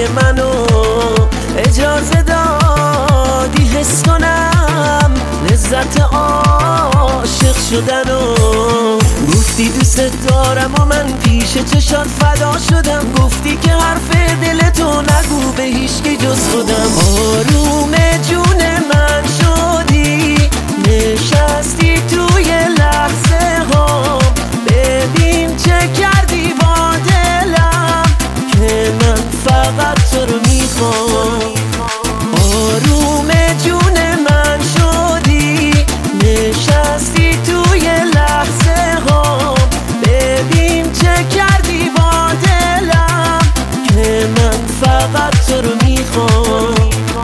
دلهای منو اجازه دادی حس کنم لذت عاشق شدنو. گفتی دوست دارم و من پیش چشات فدا شدم. گفتی که حرف دلتو نگو به هیچکی جز خودم. آروم جون من شدی نشستی توی لحظه ها. ببین چه کردی با دلم که من فقط تو رو میخوام. آروم جون من شدی نشستی توی لحظه ها. ببین چه کردی با دلم که من فقط تو رو میخوام.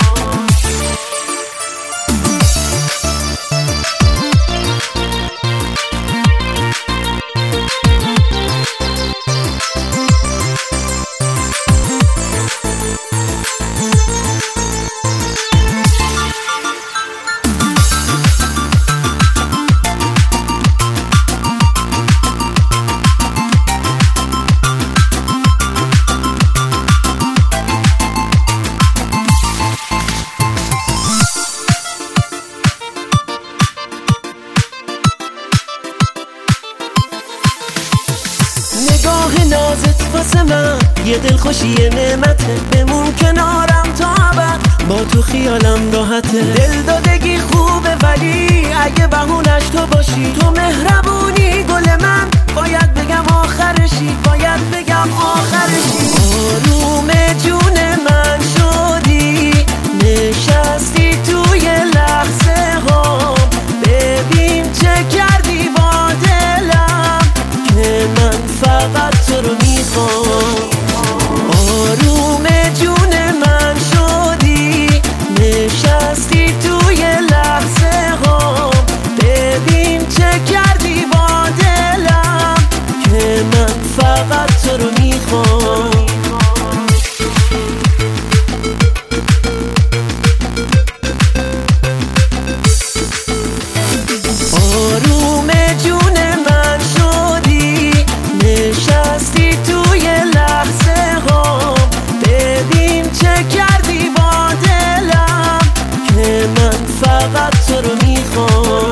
نگاه نازت واسه من یه دلخوشی نعمته. بمون کنارم تا ابد با تو خیالم راحته. دل دادگی خوبه ولی اگه بهونش تو باشی. تو مهربونی گل من باید بگم آخرشی. باید بگم آخرشی. آروم جون من شدی نشستی توی لحظه ها. ببین چه کردی با دلم که من فقط تو رو میخوام. آروم جون من شدی نشستی توی لحظه ها. ببین چه کردی با دلم که من فقط تو رو میخوام. آروم جون من شدی نشستی توی لحظه ها. ببین چه کردی با دلم که من فقط تو رو میخوام.